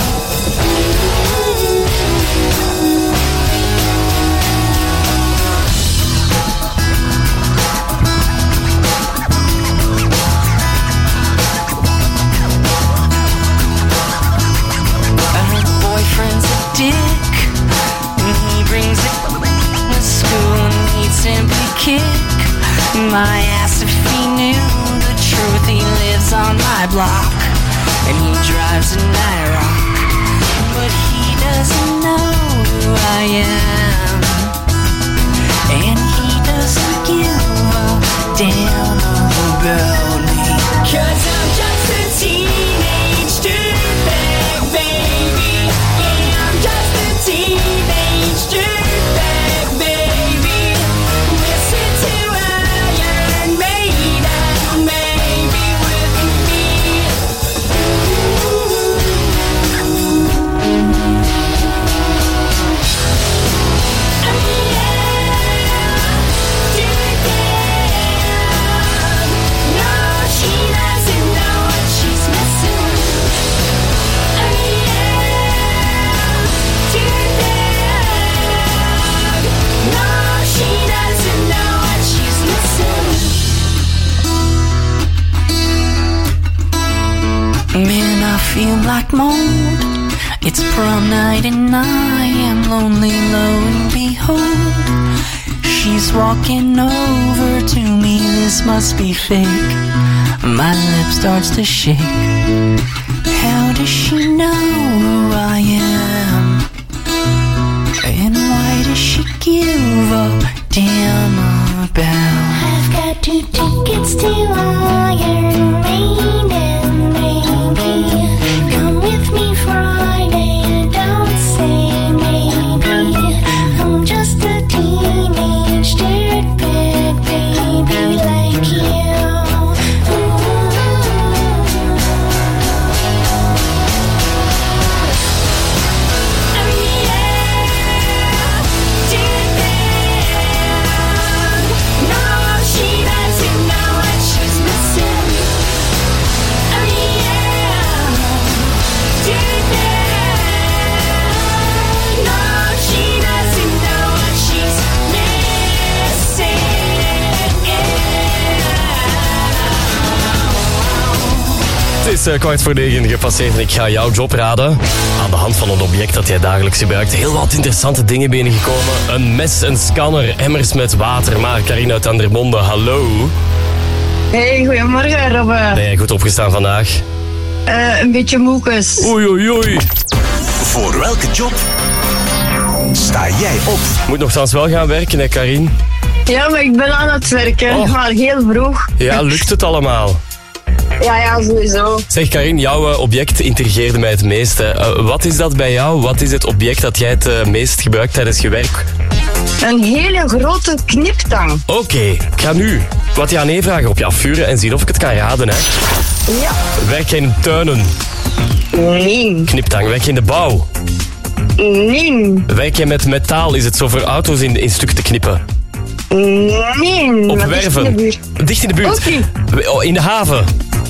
[SPEAKER 6] Her boyfriend's a dick, and he brings it to school and he'd simply kick my ass if he knew the truth. He lives on my block and he drives an IROC, but he doesn't know who I am, and he doesn't give a damn about me. 'Cause I'm just a teenage dirtbag, baby. Yeah, I'm just a teenage dirtbag, baby. Listen to Iron Maiden, baby, with me. I'm
[SPEAKER 15] like mold. It's prom night and I am lonely, lo and behold. She's walking over to me, this must be fake. My lip starts to shake. How does she know who I am? And why does she give a damn about?
[SPEAKER 6] I've got 2 tickets to Iron Maiden, baby. Come with me Friday, don't say maybe. I'm just a teenage dirtbag baby like you.
[SPEAKER 2] Het is 9:15 gepasseerd en ik ga jouw job raden. Aan de hand van een object dat jij dagelijks gebruikt. Heel wat interessante dingen binnengekomen. Een mes, een scanner, emmers met water. Maar Karin uit Andermonde, hallo.
[SPEAKER 16] Hey, goedemorgen Robbe.
[SPEAKER 2] Ben jij goed opgestaan vandaag?
[SPEAKER 16] Een beetje moekes.
[SPEAKER 2] Oei, oei, oei.
[SPEAKER 1] Voor welke job sta jij op?
[SPEAKER 2] Moet nogthans wel gaan werken, hè Karin?
[SPEAKER 16] Ja, maar ik ben aan het werken, maar heel vroeg.
[SPEAKER 2] Ja, lukt het allemaal?
[SPEAKER 16] Ja, sowieso.
[SPEAKER 2] Zeg Karin, jouw object intrigeerde mij het meeste. Wat is dat bij jou? Wat is het object dat jij het meest gebruikt tijdens je werk?
[SPEAKER 16] Een hele grote kniptang.
[SPEAKER 2] Oké, ik ga nu wat ja nee vragen op je afvuren en zien of ik het kan raden. Hè.
[SPEAKER 16] Ja.
[SPEAKER 2] Werk jij in tuinen?
[SPEAKER 16] Nee.
[SPEAKER 2] Kniptang, werk je in de bouw?
[SPEAKER 16] Nee.
[SPEAKER 2] Werk jij met metaal? Is het zo voor auto's in stukken te knippen?
[SPEAKER 16] Nee.
[SPEAKER 2] Op werven? Dicht in de buurt?
[SPEAKER 16] Okay.
[SPEAKER 2] In de haven?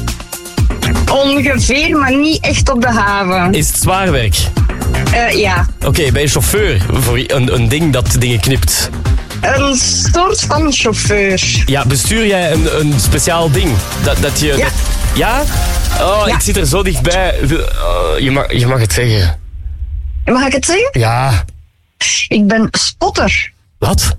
[SPEAKER 16] Ongeveer, maar niet echt op de haven.
[SPEAKER 2] Is het zwaar werk?
[SPEAKER 16] Ja.
[SPEAKER 2] Oké, ben je chauffeur voor een ding dat dingen knipt?
[SPEAKER 16] Een soort van chauffeur.
[SPEAKER 2] Ja, bestuur jij een speciaal ding? Dat je...
[SPEAKER 16] Ja.
[SPEAKER 2] Ja? Oh, ja. Ik zit er zo dichtbij. Je mag het zeggen.
[SPEAKER 16] Mag ik het zeggen?
[SPEAKER 2] Ja.
[SPEAKER 16] Ik ben spotter.
[SPEAKER 2] Wat?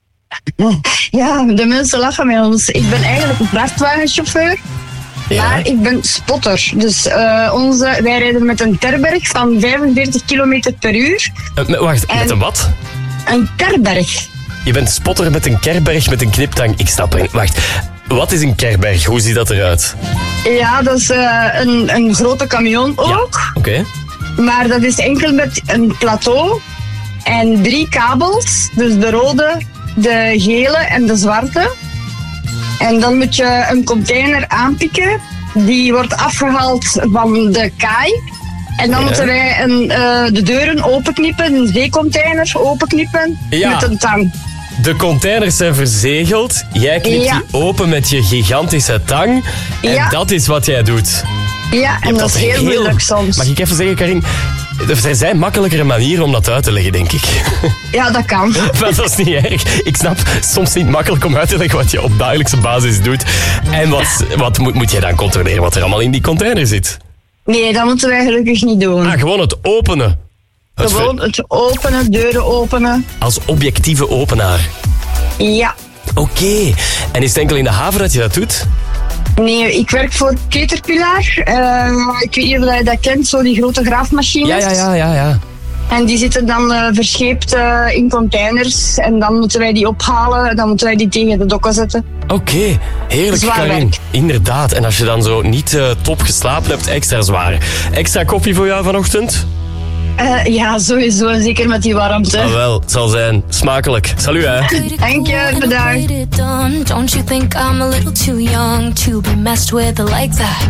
[SPEAKER 16] Ja, de mensen lachen met ons. Ik ben eigenlijk een vrachtwagenchauffeur. Ja. Maar ik ben spotter. Dus wij rijden met een Terberg van 45 km per uur.
[SPEAKER 2] Wacht, met een wat?
[SPEAKER 16] Een Terberg.
[SPEAKER 2] Je bent spotter met een Kerberg met een kniptang. Ik snap het. Wacht, wat is een Kerberg? Hoe ziet dat eruit?
[SPEAKER 16] Ja, dat is een grote camion ook.
[SPEAKER 2] Ja. Oké.
[SPEAKER 16] Maar dat is enkel met een plateau en 3 kabels. Dus de rode, de gele en de zwarte. En dan moet je een container aanpikken. Die wordt afgehaald van de kaai. En dan moeten wij de deuren openknippen, een zeecontainer openknippen met een tang.
[SPEAKER 2] De containers zijn verzegeld. Jij knipt die open met je gigantische tang. En dat is wat jij doet.
[SPEAKER 16] Ja, en dat is heel moeilijk soms.
[SPEAKER 2] Mag ik even zeggen, Karin? Er zijn makkelijkere manieren om dat uit te leggen, denk ik.
[SPEAKER 16] Ja, dat kan.
[SPEAKER 2] Maar dat is niet erg. Ik snap soms niet makkelijk om uit te leggen wat je op dagelijkse basis doet. En wat moet jij dan controleren wat er allemaal in die container zit?
[SPEAKER 16] Nee, dat moeten wij gelukkig niet doen.
[SPEAKER 2] Gewoon het openen.
[SPEAKER 16] Gewoon het openen, deuren openen.
[SPEAKER 2] Als objectieve openaar?
[SPEAKER 16] Ja.
[SPEAKER 2] Oké. En is het enkel in de haven dat je dat doet?
[SPEAKER 16] Nee, ik werk voor Caterpillar. Ik weet niet of je dat kent, zo die grote graafmachines.
[SPEAKER 2] Ja.
[SPEAKER 16] En die zitten dan verscheept in containers. En dan moeten wij die ophalen en dan moeten wij die tegen de dokken zetten.
[SPEAKER 2] Oké, heerlijk,
[SPEAKER 16] zwaar
[SPEAKER 2] Karin.
[SPEAKER 16] werk.
[SPEAKER 2] Inderdaad. En als je dan zo niet top geslapen hebt, extra zwaar. Extra koffie voor jou vanochtend?
[SPEAKER 16] Ja, sowieso. Zeker met die warmte.
[SPEAKER 2] Ah, wel, het zal zijn. Smakelijk. Salut, hè.
[SPEAKER 16] Dank je, bedankt.
[SPEAKER 6] Don't you think I'm a little too young to be messed with like that?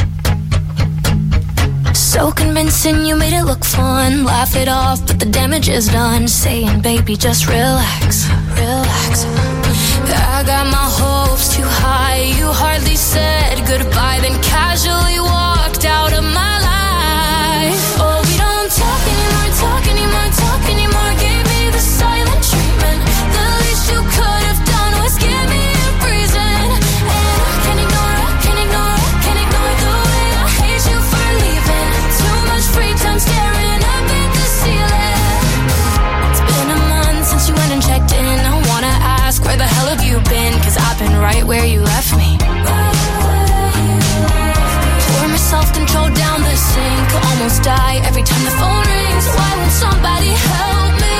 [SPEAKER 6] So convincing, you made it look fun. Laugh it off, but the damage is done. Saying, baby, just relax, relax. I got my hopes too high. You hardly said goodbye, then casually walked out of my life. Oh, we don't talk anymore, talk anymore, talk anymore. Gave me the silent treatment. The least you could have done was give me a reason. And I can't ignore the way I hate you for leaving. I've been right where you left me. Pour my self-control down the sink. Almost die every time the phone rings. Why won't somebody help me?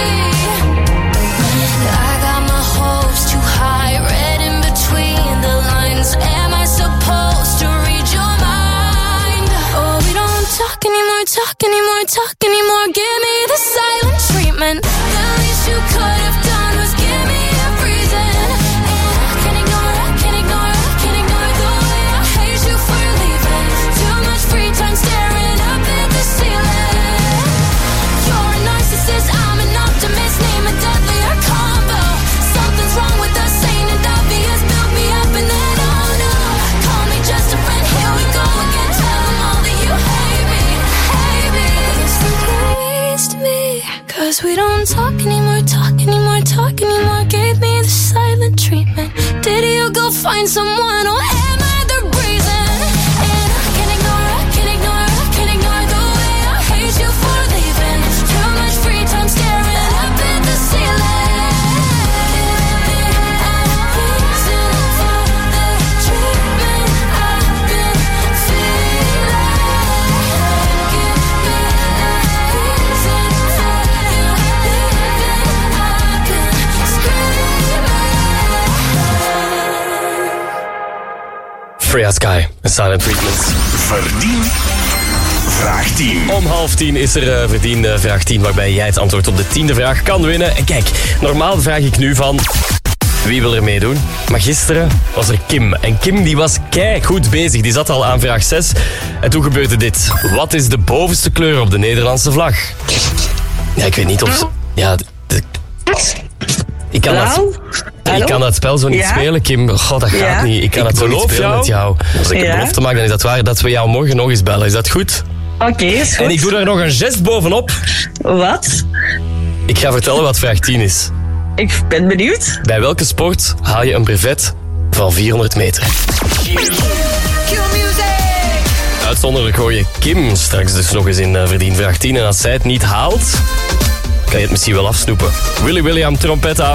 [SPEAKER 6] I got my hopes too high, read in between the lines. Am I supposed to read your mind? Oh, we don't talk anymore, talk anymore, talk anymore. Give me the silent treatment. The least you could have done was give me a reason. And I can't ignore, I can't ignore, I can't ignore the way I hate you for leaving. Too much free time staring up at the ceiling. You're a narcissist, I'm an optimist. Name a deadlier combo. Something's wrong with us, ain't it obvious? Build me up and then oh no. Call me just a friend, here we go again. Tell them all that you hate me, hate me. It's replaced me. Cause we don't talk anymore, talk anymore, talk anymore. Gave me the silent treatment. Did you go find someone or am I the reason? And I can't ignore, I can't ignore, I can't ignore the way I hate you for leaving. Too much free time staring up at the ceiling.
[SPEAKER 2] Freya Sky, Silent Treatment.
[SPEAKER 1] Verdien vraag 10.
[SPEAKER 2] Om 9:30 is er Verdien vraag 10, waarbij jij het antwoord op de 10e vraag kan winnen. En kijk, normaal vraag ik nu van... Wie wil er meedoen? Maar gisteren was er Kim. En Kim die was goed bezig. Die zat al aan vraag 6. En toen gebeurde dit. Wat is de bovenste kleur op de Nederlandse vlag? Ja, ik weet niet of... Ja, ik kan dat spel zo niet spelen, Kim. God, dat gaat niet. Ik kan het zo niet spelen met jou. Als ik een belofte maak, dan is dat waar dat we jou morgen nog eens bellen. Is dat goed?
[SPEAKER 17] Oké, is goed.
[SPEAKER 2] En ik doe daar nog een gest bovenop.
[SPEAKER 17] Wat?
[SPEAKER 2] Ik ga vertellen wat vraag 10 is.
[SPEAKER 17] Ik ben benieuwd.
[SPEAKER 2] Bij welke sport haal je een brevet van 400 meter? Uitzonderlijk hoor je Kim straks dus nog eens in Verdien vraag 10. En als zij het niet haalt, kan je het misschien wel afsnoepen. Willy William, trompetta.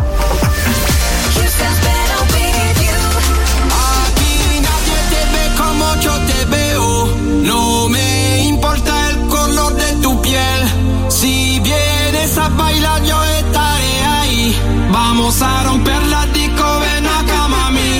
[SPEAKER 12] No me importa el color de tu piel. Si vienes a bailar, yo estaré ahí. Vamos a romper la disco, ven acá, mami.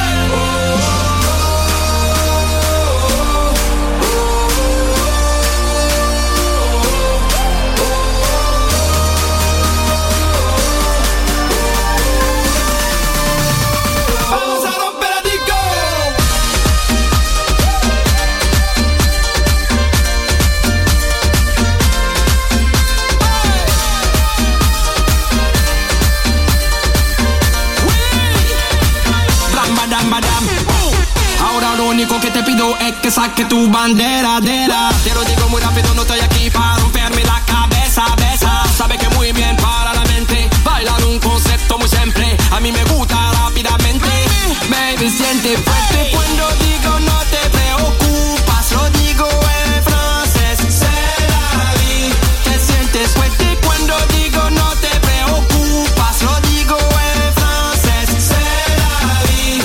[SPEAKER 12] Lo único que te pido es que saque tu bandera, Te lo digo muy rápido, no estoy aquí para romperme la cabeza, besa. Sabe que muy bien para la mente. Bailar un concepto muy simple. A mí me gusta rápidamente. Baby, siente fuerte cuando digo no te preocupas. Lo digo en francés, c'est la vie. Te sientes fuerte cuando digo no te preocupas. Lo digo en francés, c'est la vie.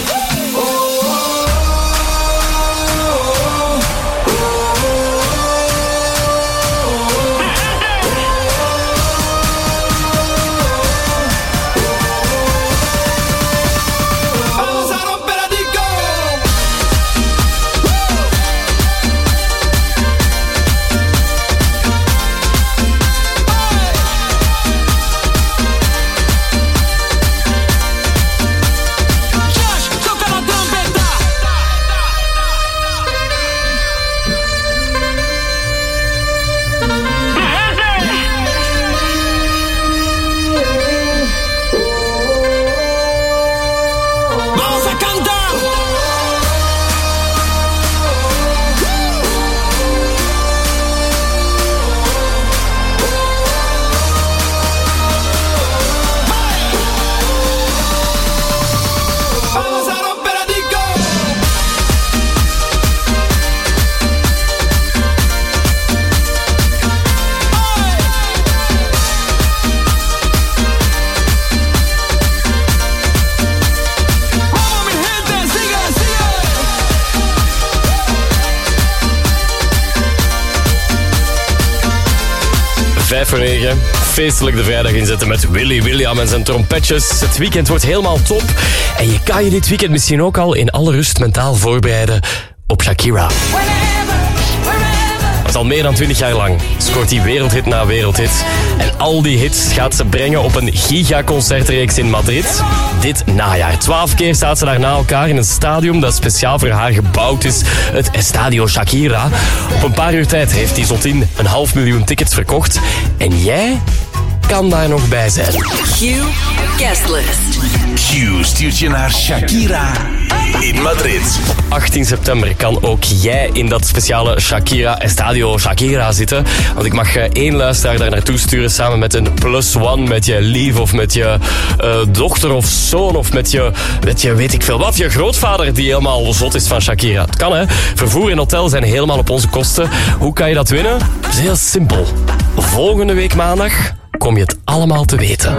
[SPEAKER 2] 5:05. Feestelijk de vrijdag inzetten met Willy William en zijn trompetjes. Het weekend wordt helemaal top. En je kan je dit weekend misschien ook al in alle rust mentaal voorbereiden op Shakira. Dat is al meer dan 20 jaar lang. Scoort die wereldhit na wereldhit. En al die hits gaat ze brengen op een gigaconcertreeks in Madrid. Dit najaar. 12 keer staat ze daar na elkaar in een stadium dat speciaal voor haar gebouwd is. Het Estadio Shakira. Op een paar uur tijd heeft die zotin 500.000 tickets verkocht. En jij kan daar nog bij zijn.
[SPEAKER 18] Q Guestlist.
[SPEAKER 1] Q stuurt je naar Shakira in Madrid.
[SPEAKER 2] Op 18 september kan ook jij in dat speciale Shakira Estadio Shakira zitten. Want ik mag 1 luisteraar daar naartoe sturen samen met een +1, met je lief of met je dochter of zoon of met je weet ik veel wat, je grootvader die helemaal zot is van Shakira. Het kan, hè. Vervoer en hotel zijn helemaal op onze kosten. Hoe kan je dat winnen? Dat is heel simpel. Volgende week maandag kom je het allemaal te weten.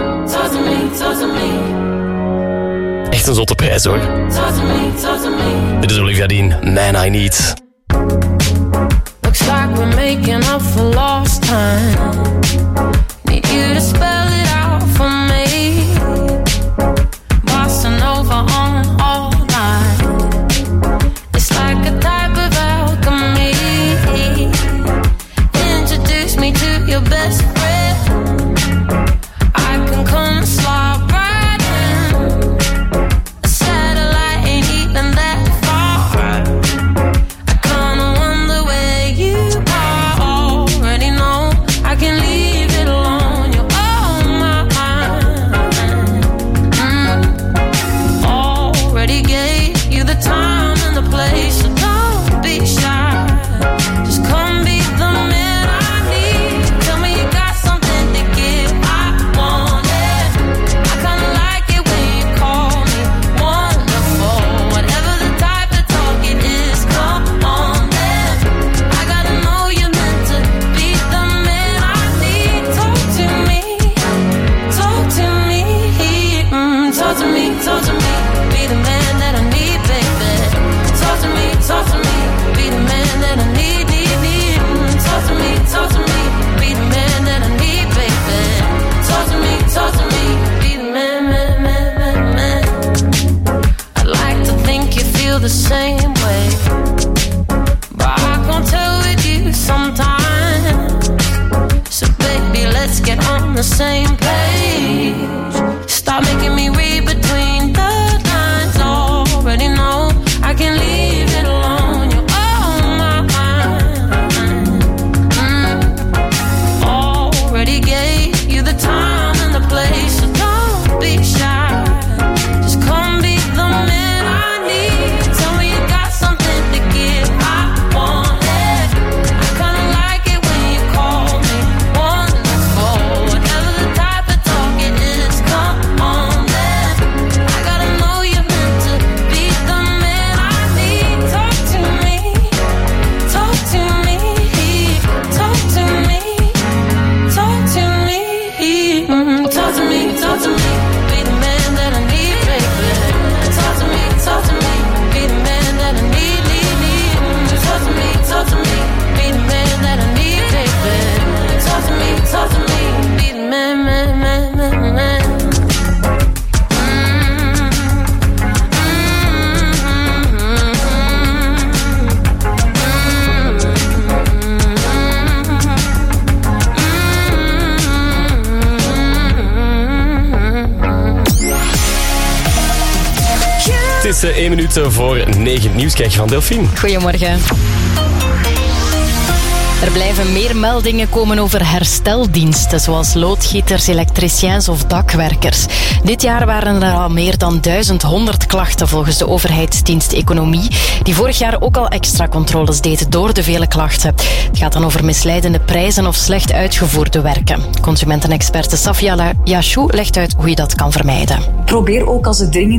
[SPEAKER 2] Echt een zotte prijs, hoor. Dit is Olivia Dean, Man I Need.
[SPEAKER 6] Looks like we're making up for lost time. Need you to spell it out for me. Bossing over on all night. It's like a type of alchemy. Introduce me to your best friend. I can come slide right in. A satellite ain't even that far. I kinda wonder where you are. Already know I can leave it alone. You're on my mind. Already gave you the time and the place, so don't be shy. Just come be the man I need. Tell me you got something to give. I want it. I kinda like it when you call me wonderful. Whatever the type of talk it is, come on then. I gotta know you're meant to be the man I need. Talk to me, talk to me, talk to me, talk to me. Be the man that I need, baby. Talk to me, be the man that I need, need. Talk to me, be the man that I need, baby. Talk to me, be the man. I'd like to think you feel the same way, but I can't tell with you sometimes. So baby, let's get on the same page. Stop making me read between the lines. Already know I can leave it alone. You're on my mind. Already gave you the time and the place, so don't be shy. Just come be the man I need. Tell me you got something to give. I want it. I kinda like it when you call me wonderful. Whatever the type of talk it is, come on then. I gotta know you're meant to be the man I need. Talk to me, talk to me, talk to me, talk to me, talk to me, talk to me. Be the man that I need, baby. Talk to me, be the man that I need, need. Talk to me, be the man that I need, baby. Talk to me, be the man.
[SPEAKER 2] Het is 1 minuut voor 9 nieuws. Krijg je van Delphine.
[SPEAKER 3] Goedemorgen. Er blijven meer meldingen komen over hersteldiensten, zoals loodgieters, elektriciens of dakwerkers. Dit jaar waren er al meer dan 1100 klachten volgens de overheidsdienst Economie, die vorig jaar ook al extra controles deed door de vele klachten. Het gaat dan over misleidende prijzen of slecht uitgevoerde werken. Consumentenexperte Safia Yashou legt uit hoe je dat kan vermijden.
[SPEAKER 19] Probeer ook als het dringend